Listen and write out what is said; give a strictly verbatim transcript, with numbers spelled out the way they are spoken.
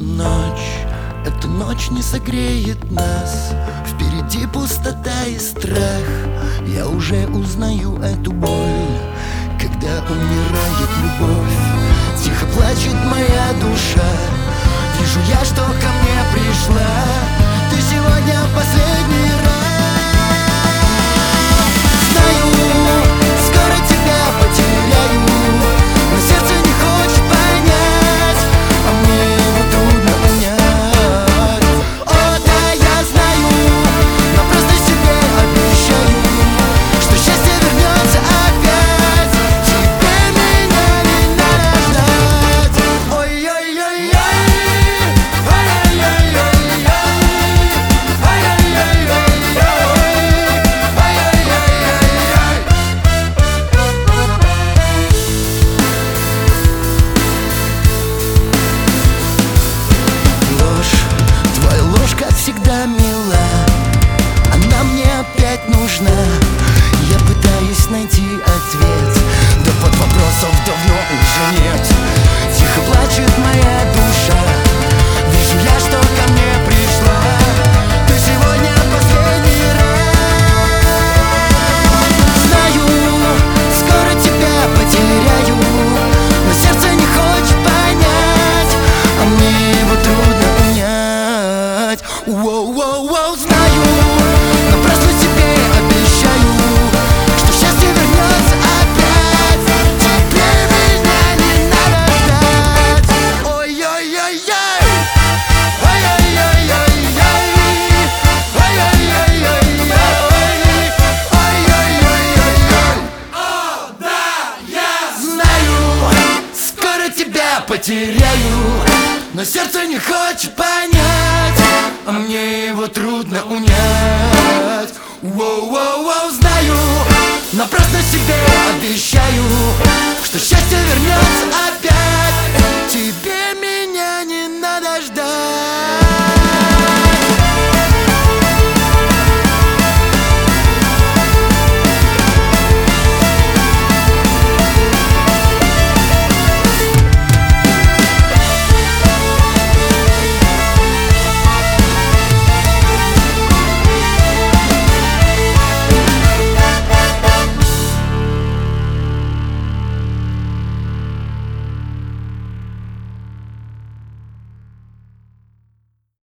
Ночь, эта ночь не согреет нас. Впереди пустота и страх. Я уже узнаю эту боль, когда умирает любовь. Тихо плачет моя душа. Вижу я, что ко мне пришла. Ты сегодня в последний раз. Знаю, скоро тебя потеряю, но сердце не хочет понять, а мне его трудно понять. О, да, я знаю, но просто себе обещаю, что счастье вернется опять. Тебе меня не надо ждать. Ой-ой-ой-ой, ой-ой-ой-ой, твоя ложь, как всегда, мила. Она мне опять нужна. Я пытаюсь найти ответ, да под вопросов давно уже нет. Тихо плачет моя душа. Вижу я, что ко мне пришла. Ты сегодня последний раз. Знаю, скоро тебя потеряю, но сердце не хочет понять, а мне его трудно понять. Воу-воу-воу, знаю, но просто себе обещаю, что счастье вернется опять. Тебе меня не надо ждать. Ой-ой-ой-ой, ой-ой-ой-ой, ой-ой-ой-ой, ой-ой-ой-ой. О, да, я знаю, скоро тебя потеряю, но сердце не хочет понять, а мне его трудно унять. Воу-воу-воу, знаю, но просто себе обещаю, что счастье вернется опять.